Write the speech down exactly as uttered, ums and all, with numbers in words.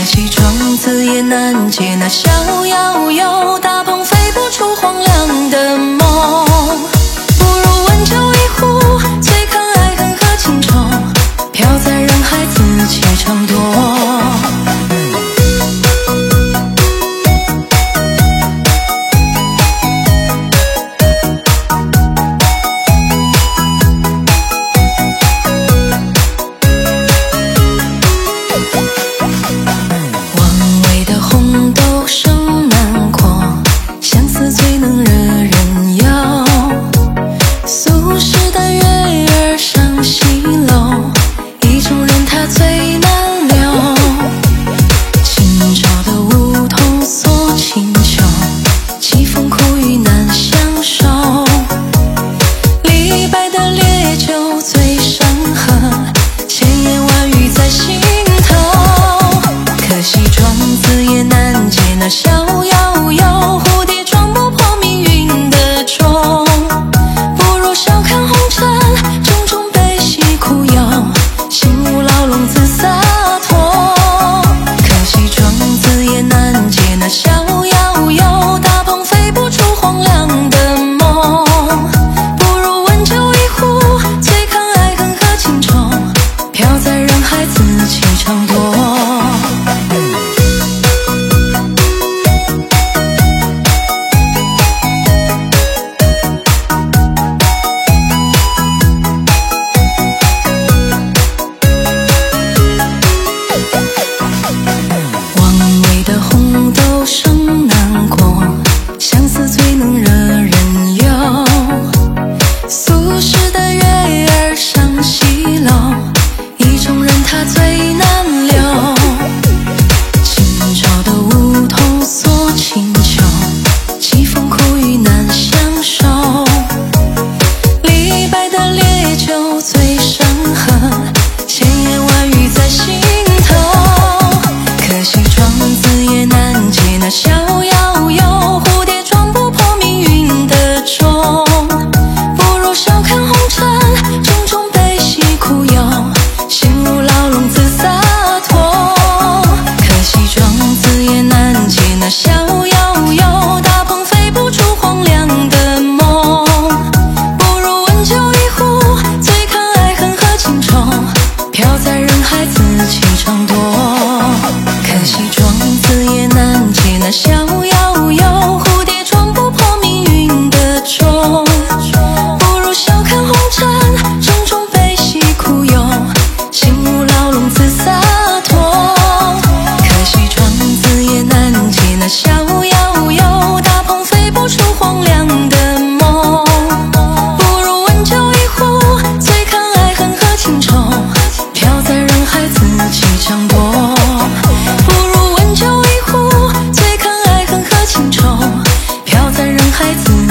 惜窗子也难解那逍遥游，大鹏飞不出荒凉的梦。不如温酒一壶，醉看爱恨和情愁，飘在人海自己掌舵。那逍遥游，蝴蝶撞不破命运的钟。不如笑看红尘，种种悲喜苦忧，心无牢笼自洒脱。可惜窗子也难解那逍遥游，大鹏飞不出荒凉的梦。不如温酒一壶，醉看爱恨和情愁，飘在人海自己掌舵。那逍遥游，蝴蝶撞不破命运的钟。不如笑看红尘，种种悲喜苦忧，心无牢笼自洒脱。可惜窗子也难解那逍遥游，大鹏飞不出荒凉的梦。不如温酒一壶，醉看爱恨和情愁，飘在人海自己掌舵。可惜窗子也难解那逍遥游，蝴蝶撞不破命运的钟。不如笑看红尘，种种悲喜苦忧，心无牢笼自洒脱。可惜窗子也难解那逍遥游，大鹏飞不出荒凉的梦。不如温酒一壶，醉看爱恨和情愁，飘在人海自己掌舵。不如温酒一壶，醉看爱恨和情愁，飘在人海自